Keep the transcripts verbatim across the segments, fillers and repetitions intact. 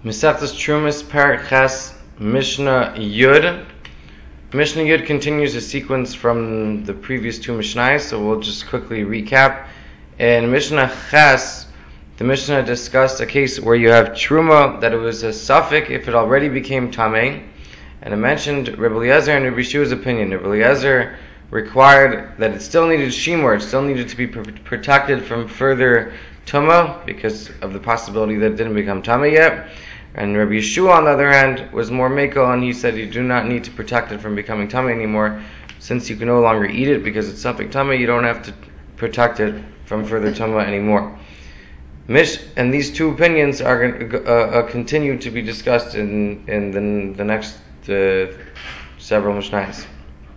Mesechtes Trumas Parak Ches Mishnah Yud. Mishnah Yud continues a sequence from the previous two Mishnahs, so we'll just quickly recap. In Mishnah Ches, the Mishnah discussed a case where you have Truma, that it was a suffix if it already became Tameh, and it mentioned Rebbe Eliezer and Rebbe Yeshua's opinion. Rebbe Eliezer required that it still needed Shimur, it still needed to be pr- protected from further Tumah, because of the possibility that it didn't become Tameh yet. And Rabbi Yeshua, on the other hand, was more mekel, and he said you do not need to protect it from becoming tamei anymore, since you can no longer eat it because it's suffix tamei. You don't have to protect it from further tumah anymore. Mish, and these two opinions are uh, uh, continue to be discussed in in the, the next uh, several mishnahs.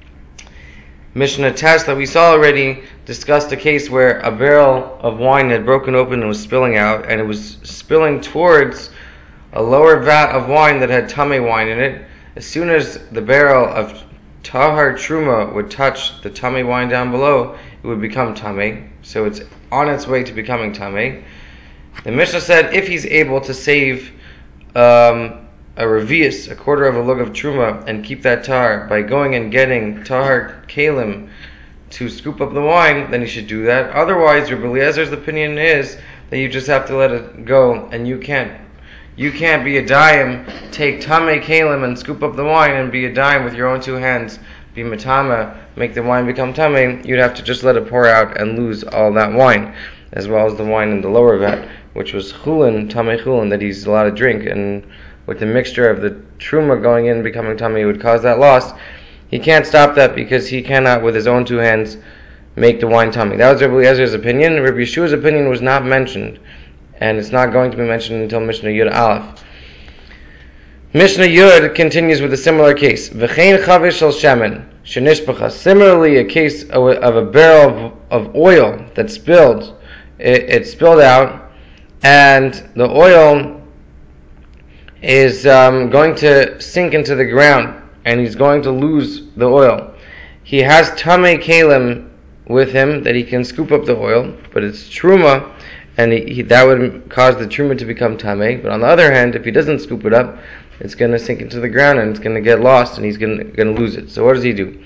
Mishnah Test that we saw already discussed a case where a barrel of wine had broken open and was spilling out, and it was spilling towards a lower vat of wine that had tamei wine in it. As soon as the barrel of tahar truma would touch the tamei wine down below, it would become tamei. So it's on its way to becoming tamei. The Mishnah said if he's able to save um, a revius, a quarter of a lug of truma, and keep that tahar by going and getting tahar kalim to scoop up the wine, then he should do that. Otherwise, Rebbe Eliezer's opinion is that you just have to let it go, and you can't You can't be a dime, take tamei kalim and scoop up the wine, and be a dime with your own two hands, be matama, make the wine become tamei. You'd have to just let it pour out and lose all that wine, as well as the wine in the lower vat, which was chulin, tamei chulin, that he's allowed to drink, and with the mixture of the truma going in becoming tamei, it would cause that loss. He can't stop that because he cannot, with his own two hands, make the wine tamei. That was Rebbe Eliezer's opinion. Rebbe Yeshua's opinion was not mentioned, and it's not going to be mentioned until Mishnah Yud Aleph. Mishnah Yud continues with a similar case. V'chein chavish shel shemen shenishpacha. Similarly, a case of a, of a barrel of, of oil that spilled. It, it spilled out, and the oil is um, going to sink into the ground, and he's going to lose the oil. He has tamei kalim with him that he can scoop up the oil, but it's truma, and he, he, that would cause the truma to become tamei. But on the other hand, if he doesn't scoop it up, it's going to sink into the ground and it's going to get lost, and he's going to, going to lose it. So what does he do?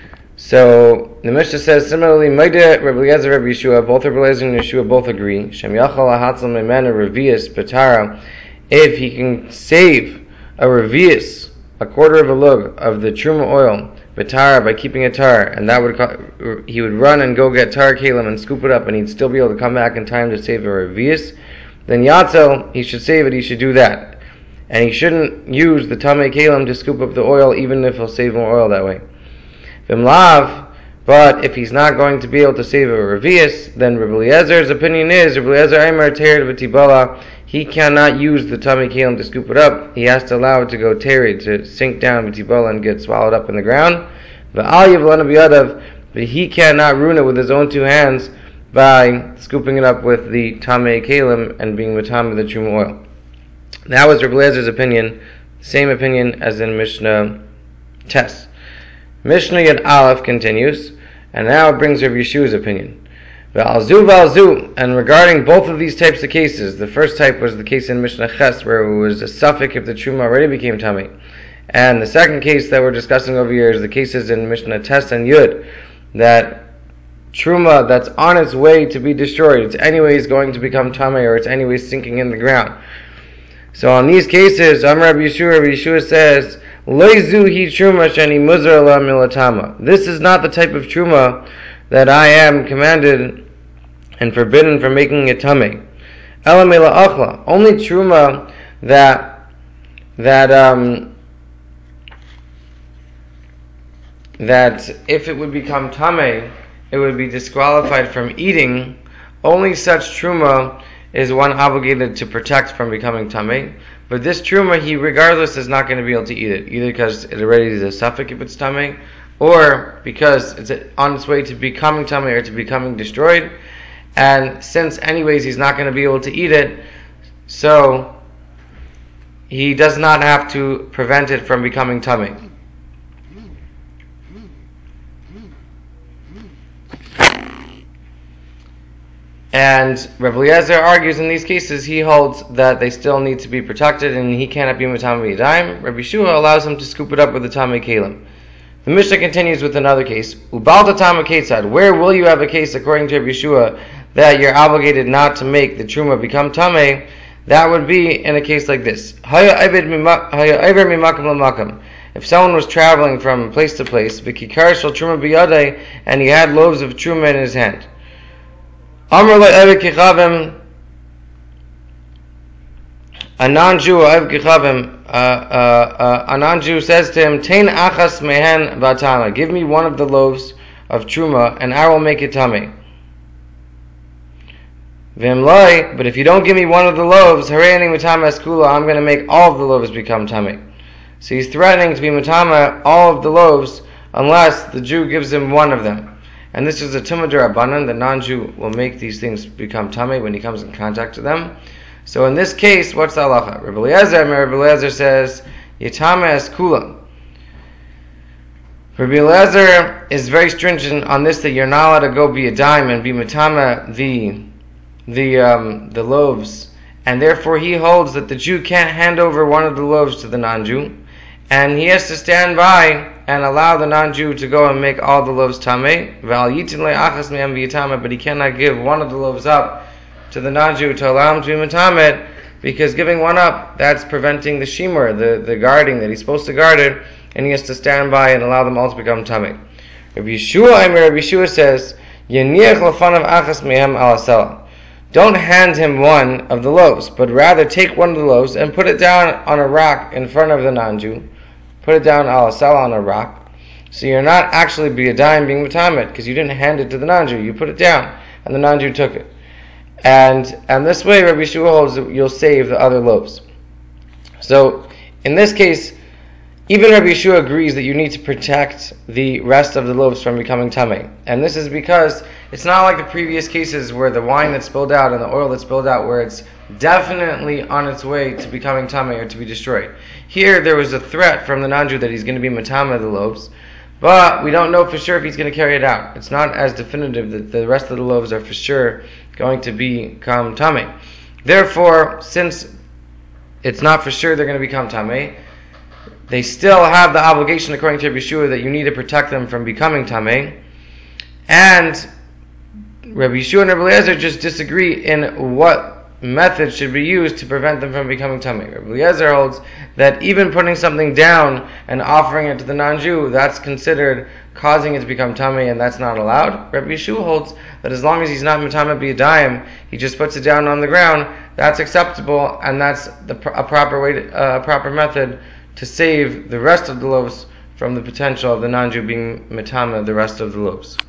So the Mishnah says similarly, Maida, Rebbe Eliezer, Rebbe Yeshua, both Rebbe Eliezer and Yeshua both agree. Shem yachal hahatzal memena revius betara. If he can save a revius, a quarter of a lug of the truma oil, betara, by keeping a tar, and that would he would run and go get tar kalim and scoop it up, and he'd still be able to come back in time to save a revius, then yatzel, he should save it, he should do that. And he shouldn't use the tamei kalim to scoop up the oil, even if he'll save more oil that way. V'mlav, but if he's not going to be able to save a revius, then Rebbe Eliezer's opinion is, Rebbe Eliezer Eimer tered v'tibala, he cannot use the tamei kalim to scoop it up. He has to allow it to go tered, to sink down v'tibala and get swallowed up in the ground. V'al yivlana b'yadav, but he cannot ruin it with his own two hands by scooping it up with the tamei kalim and being matama the truma oil. That was Rebbe Eliezer's opinion, same opinion as in Mishnah Tes. Mishnah Yud Aleph continues, and now it brings Rebbe Yeshua's opinion. V'alzu v'alzu, and regarding both of these types of cases, the first type was the case in Mishnah Ches, where it was a suffix if the truma already became tamei. And the second case that we're discussing over here is the cases in Mishnah Tes and Yud, that truma that's on its way to be destroyed, it's anyways going to become tamei, or it's anyways sinking in the ground. So on these cases, Amar Rabbi Yeshua, Rabbi Yeshua says, Loizu hi truma shani muzar la milatama. This is not the type of truma that I am commanded and forbidden from making it tamei. Ela mila achla. Only truma that that um that if it would become tamei, it would be disqualified from eating. Only such truma is one obligated to protect from becoming tamei. But this truma, he regardless is not going to be able to eat it, either because it already is a suffix if it's tamei, or because it's on its way to becoming tamei or to becoming destroyed. And since anyways he's not going to be able to eat it, so he does not have to prevent it from becoming tamei. And Rabbi Eliezer argues in these cases, he holds that they still need to be protected and he cannot be Matama B'Yadayim. Rabbi Yeshua allows him to scoop it up with the Tamei Kelim. The Mishnah continues with another case. Ubalta Tama Ketzad. Where will you have a case, according to Rabbi Yeshua, that you're obligated not to make the Truma become Tamei? That would be in a case like this. If someone was traveling from place to place, v'kikar shel Truma b'yadai, and he had loaves of Truma in his hand. Amr le'eved kichavim, a non-Jew, a, a, a non-Jew says to him, Tein achas mehen v'atama, give me one of the loaves of Truma, and I will make it tamei. V'imloi, but if you don't give me one of the loaves, harei matama eskula, I'm going to make all of the loaves become tamei. So he's threatening to be matama all of the loaves unless the Jew gives him one of them. And this is a tumah d'Rabbanan. The non-Jew will make these things become tamei when he comes in contact with them. So in this case, what's the halacha? Rabbi Eliezer, Rabbi Eliezer says, Yitama es kula. Rabbi Eliezer is very stringent on this, that you're not allowed to go be a dime and be matama the the um, the loaves, and therefore he holds that the Jew can't hand over one of the loaves to the non-Jew, and he has to stand by and allow the non-Jew to go and make all the loaves tamei. But he cannot give one of the loaves up to the non-Jew to allow him to be matamet, because giving one up, that's preventing the shimur, the, the guarding that he's supposed to guard it, and he has to stand by and allow them all to become tamei. Rabbi Yeshua, Rabbi Yeshua says, Yeniach lefanav achas mehem alasela. Don't hand him one of the loaves, but rather take one of the loaves and put it down on a rock in front of the non-Jew. Put it down alasela on a rock. So you're not actually b'yadayim being matamet, because you didn't hand it to the non-Jew. You put it down, and the non-Jew took it. And and this way, Rabbi Yeshua holds that you'll save the other loaves. So, in this case, even Rabbi Yeshua agrees that you need to protect the rest of the loaves from becoming tamei. And this is because it's not like the previous cases where the wine that spilled out and the oil that spilled out, where it's definitely on its way to becoming tamei or to be destroyed. Here, there was a threat from the non-Jew that he's going to be matama the loaves, but we don't know for sure if he's going to carry it out. It's not as definitive that the rest of the loaves are for sure going to become tamei. Therefore, since it's not for sure they're going to become tamei, they still have the obligation, according to Rabbi Yeshua, that you need to protect them from becoming tamei. And Rabbi Yeshua and Rabbi Eliezer just disagree in what method should be used to prevent them from becoming tamei. Rabbi Eliezer holds that even putting something down and offering it to the non-Jew, that's considered causing it to become tamei, and that's not allowed. Rabbi Yeshua holds that as long as he's not matama b'yadayim, he just puts it down on the ground, that's acceptable, and that's the pr- a proper way, to, uh, a proper method to save the rest of the loaves from the potential of the non-Jew being matama the rest of the loaves.